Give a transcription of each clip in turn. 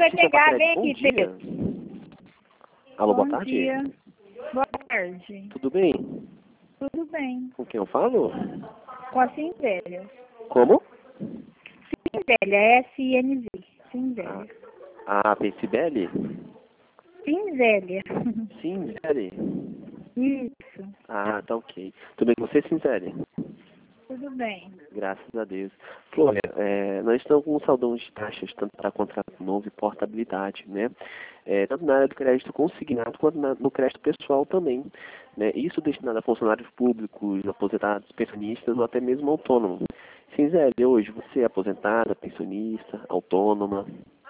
vai pegar bem Bom aqui, dia. Pedro. Alô, boa Bom tarde. dia. Boa tarde. Tudo bem? Tudo bem. Com quem eu falo? Com a Cinzélia. Como? Cinzélia, S-I-N-Z. Cinzélia. A Pensibele? Cinzélia. Cinzele. Isso. Ah, tá ok. Tudo bem com você, Cinzele? Tudo bem. Graças a Deus. Flora, nós estamos com um saldão de taxas, tanto para contrato novo e portabilidade, né? Tanto na área do crédito consignado quanto no crédito pessoal também, né? Isso destinado a funcionários públicos, aposentados, pensionistas ou até mesmo autônomos. Cinzele, hoje você é aposentada, pensionista, autônoma?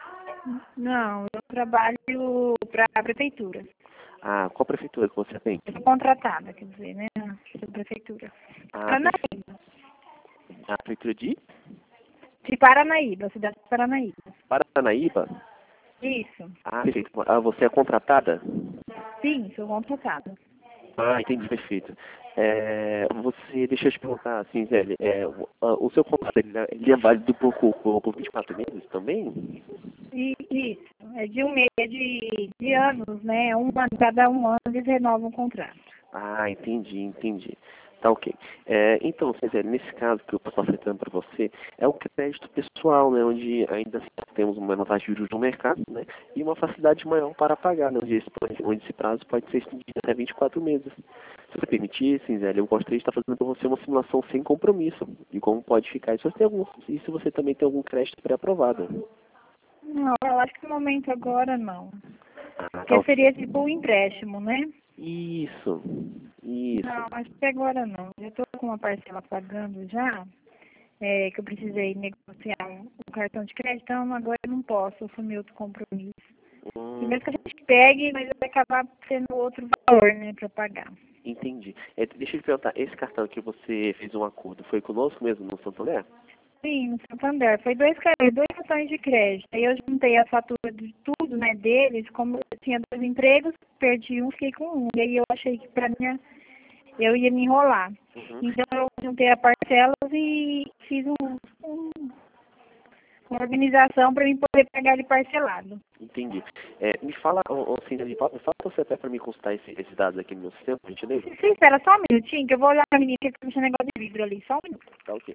Não, eu trabalho para a prefeitura. Ah, qual prefeitura que você tem? Eu sou contratada, quer dizer, né? Da prefeitura. Ah, Paranaíba. a prefeitura De Paranaíba, cidade de Paranaíba. Paranaíba? Isso. Ah, perfeito. Ah, você é contratada? Sim, sou contratada. Ah, entendi, perfeito. Deixa eu te perguntar, assim, Zé, o seu contrato, ele é válido por 24 meses também? Isso. É de um mês, de anos, né? Cada um ano eles renovam o contrato. Ah, entendi. Tá ok. Então, Zé, nesse caso que eu estou oferecendo para você, é o crédito pessoal, né, onde ainda assim temos uma menor taxa de juros no mercado, né, e uma facilidade maior para pagar, né, onde esse prazo pode ser estendido até 24 meses. Se você permitir, Cinzélia, eu gostaria de estar fazendo para você uma simulação sem compromisso de como pode ficar. E se você também tem algum crédito pré-aprovado. Não, eu acho que no momento agora não. Ah, tá Porque ok. seria tipo um empréstimo, né? Isso. Não, acho que agora não. Eu estou com uma parcela pagando já, que eu precisei negociar um cartão de crédito, então agora eu não posso assumir outro compromisso. E mesmo que a gente pegue, mas vai acabar sendo outro valor, né, para pagar. Entendi. Deixa eu te perguntar, esse cartão que você fez um acordo, foi conosco mesmo no Santander? Sim, no Santander. Foi dois cartões de crédito. Aí eu juntei a fatura de tudo, né, deles. Como eu tinha 2 empregos, perdi um, fiquei com um. E aí eu achei que para mim eu ia me enrolar. Uhum. Então eu juntei a parcelas e fiz uma organização para mim poder pagar ele parcelado. Entendi. Me fala, Cindy, me fala o CPF para me consultar esses dados aqui no meu sistema, por gentileza? Você espera só um minutinho, que eu vou olhar a menina que puxa negócio de vidro ali. Só um minuto. Tá ok.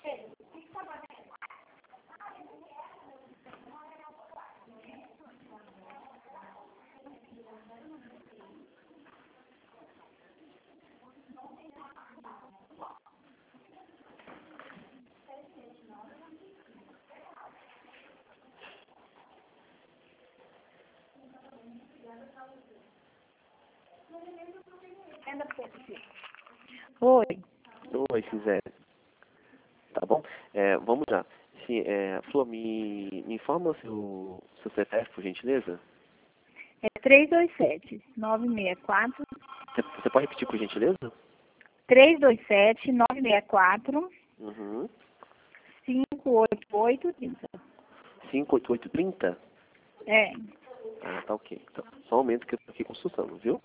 Oi. Oi, Cinzé. Tá bom? Vamos lá. Sim, Flor, me informa o seu CPF, por gentileza? É 327-964. Você pode repetir, por gentileza? 327-964. Uhum. 58830. 58830? É. Ah, tá ok. Então, só um momento que eu tô aqui consultando, viu?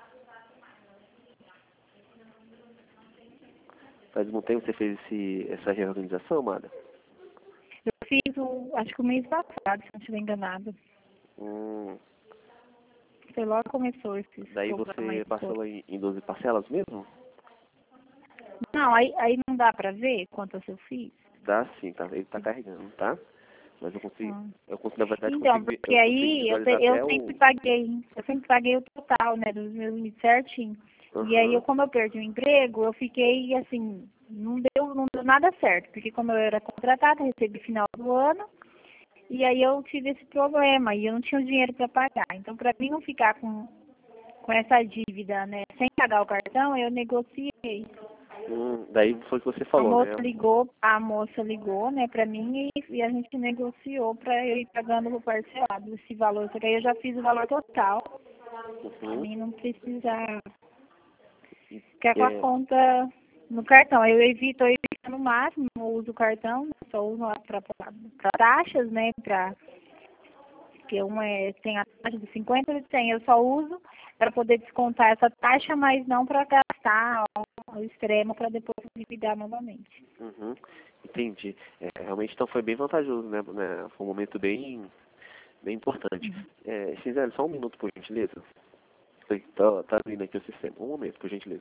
Faz um tempo que você fez essa reorganização, amada? Eu fiz, acho que o mês passado, se não estiver enganado. Hum, Foi logo que começou esse Daí programa aí. você parcelou em 12 parcelas mesmo? Não, aí não dá pra ver quantas eu fiz? Dá sim, tá? Ele tá carregando, tá? Mas Ah. na verdade, Então, porque eu consigo aí visualizar eu até sempre paguei o total, né, dos meus limites certinho. E aí, Aham. como eu perdi o emprego, eu fiquei assim, não deu nada certo, porque como eu era contratada, recebi final do ano, e aí eu tive esse problema, e eu não tinha o dinheiro para pagar. Então, para mim não ficar com essa dívida, né, sem pagar o cartão, eu negociei. Daí foi o que você falou, né? A moça ligou, né, pra mim e a gente negociou pra eu ir pagando o parcelado esse valor. Só que aí eu já fiz o valor total, pra Uhum. mim não precisar ficar com a É, conta no cartão. Aí eu evito no máximo, não uso o cartão, só uso lá pra taxas, né, porque tem a taxa de 50 e de 100, eu só uso para poder descontar essa taxa, mas não para gastar ao extremo para depois endividar novamente. Entendi. Realmente então foi bem vantajoso, né? Foi um momento bem importante. Cisele, só um minuto, por gentileza. Tá abrindo aqui o sistema. Um momento, por gentileza.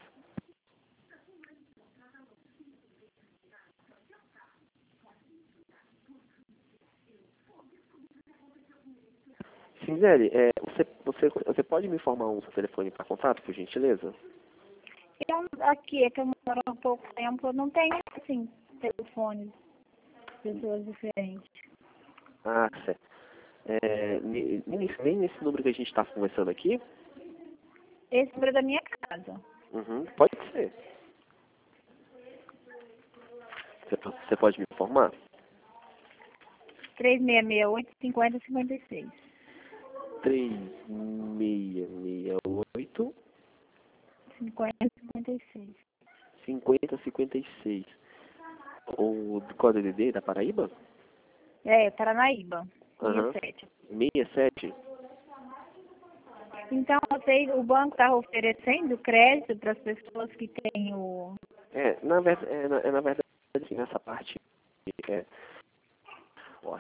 Cisele, você pode me informar um seu telefone para contato, por gentileza? Aqui, é que eu moro há pouco tempo, eu não tenho, assim, telefones de pessoas diferentes. Ah, certo. Nem nesse número que a gente está conversando aqui? Esse número é da minha casa. Uhum, pode ser. Você pode me informar? 3668-5056. 3668 5056. 5056. O Código DDD da Paraíba? Paranaíba. Aham. 67. 67? Então, o banco está oferecendo crédito para as pessoas que têm o... Na verdade, assim, nessa parte, é, ó,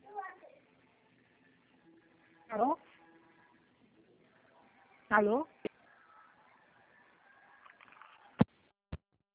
Alô? Alô?